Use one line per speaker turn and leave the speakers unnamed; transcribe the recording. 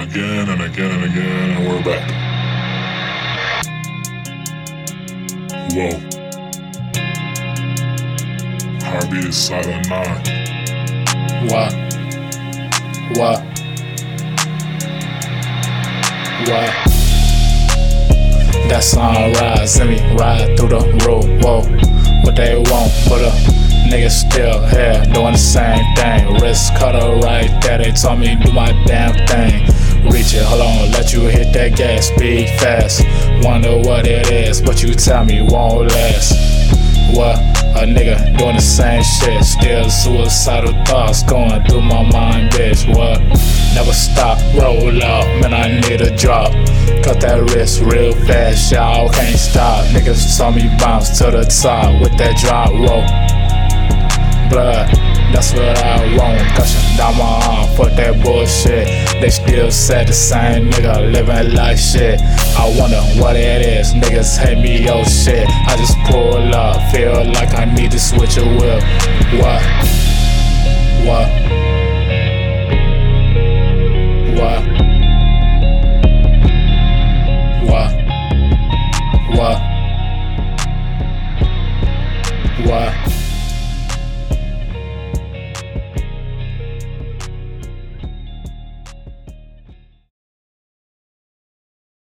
again and again and again, and we're back. Whoa. Heartbeat is silent 9.
What? That sunrise, let me ride through the road. Whoa, what they want, but niggas still here doing the same thing. Wrist cutter right there, they told me do my damn thing. Reach it, hold on, let you hit that gas, speed fast. Wonder what it is, but you tell me won't last. What? A nigga doing the same shit, still suicidal thoughts going through my mind, bitch. What? Never stop, roll up, man, I need a drop. Cut that wrist real fast, y'all can't stop. Niggas saw me bounce to the top with that drop roll. Blood, that's what I want. Gushing down my arm, fuck that bullshit. They still said the same nigga living like shit. I wonder what it is, niggas hate me, oh shit. I just pull up, feel like I need to switch a whip. What? What?